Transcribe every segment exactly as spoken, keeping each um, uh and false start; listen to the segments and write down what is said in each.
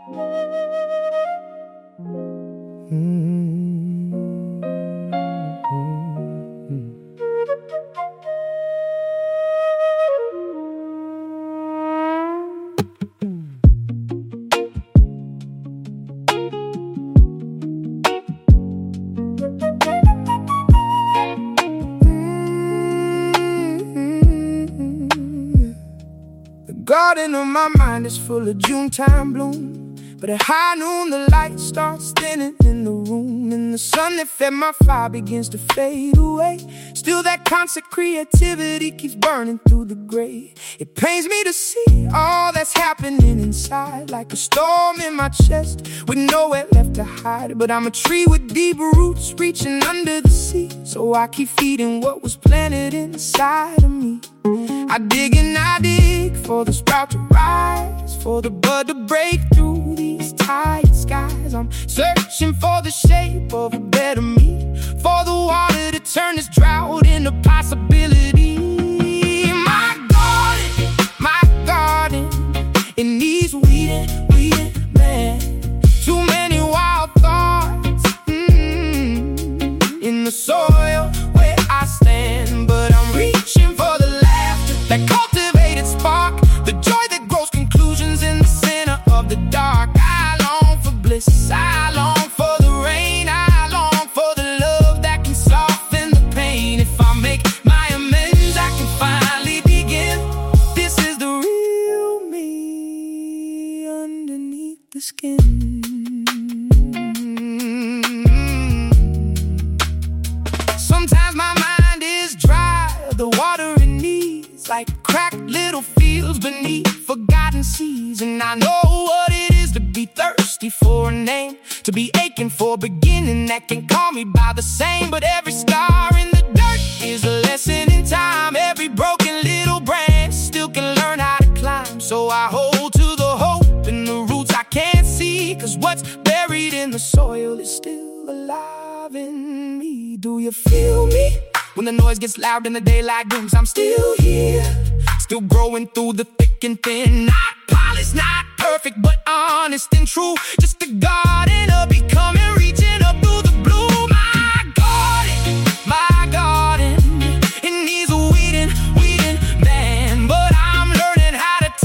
The garden of my mind is full of Junetime bloom, but at high noon the light starts thinning in the room, and the sun that fed my fire begins to fade away. Still that constant creativity keeps burning through the gray. It pains me to see all that's happening inside, like a storm in my chest with nowhere left to hide. But I'm a tree with deep roots reaching under the sea, so I keep feeding what was planted inside of me. I dig and I dig for the sprout to rise, for the bud to break through these tired skies. I'm searching for the shape of a better me, for the water to turn this drought into possibility. My garden, my garden, it needs weeding, weeding, man. Too many wild thoughts mm, in the soil where I stand, but I'm reaching for the laughter, that cultivated spark, the joy that grows conclusions in the center of the dark. I long for bliss, I long for the rain, I long for the love that can soften the pain. If I make my amends, I can finally begin. This is the real me underneath the skin. Sometimes my mind is dry, the water it needs, like cracked little fields beneath forgotten seas. And I know what it is to be thirsty for a name, to be aching for a beginning that can call me by the same. But every scar in the dirt is a lesson in time. Every broken little branch still can learn how to climb. So I hold to the hope and the roots I can't see, 'cause what's buried in the soil is still alive in me. Do you feel me? When the noise gets loud and the daylight dims, I'm still here, still growing through the thick and thin. Not polished, not perfect, but honest and true. Just a garden of becoming, reaching up through the blue. My garden, my garden, it needs a weeding, weeding, man. But I'm learning how to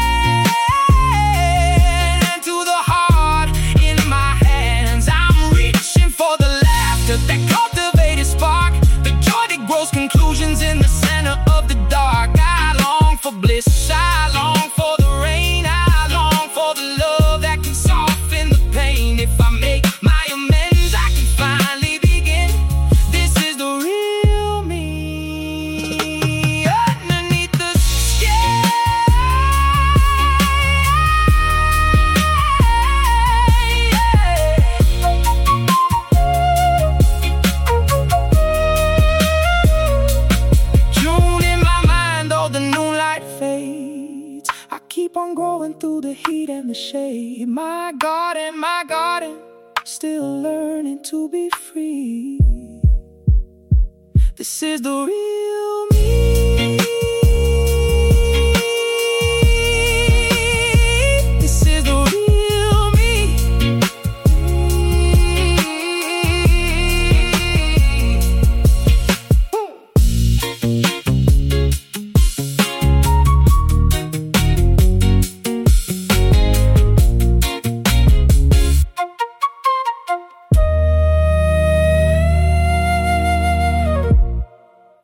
tend to the heart in my hands. I'm reaching for the laughter, that cultivated spark, grows conclusions in the center of the dark. I long for bliss, I long for the rain, I long for the love that can soften the pain. If I make my amends, I can finally begin. This is the real me underneath the skin. Keep on growing through the heat and the shade. My garden, my garden, still learning to be free. This is the real me.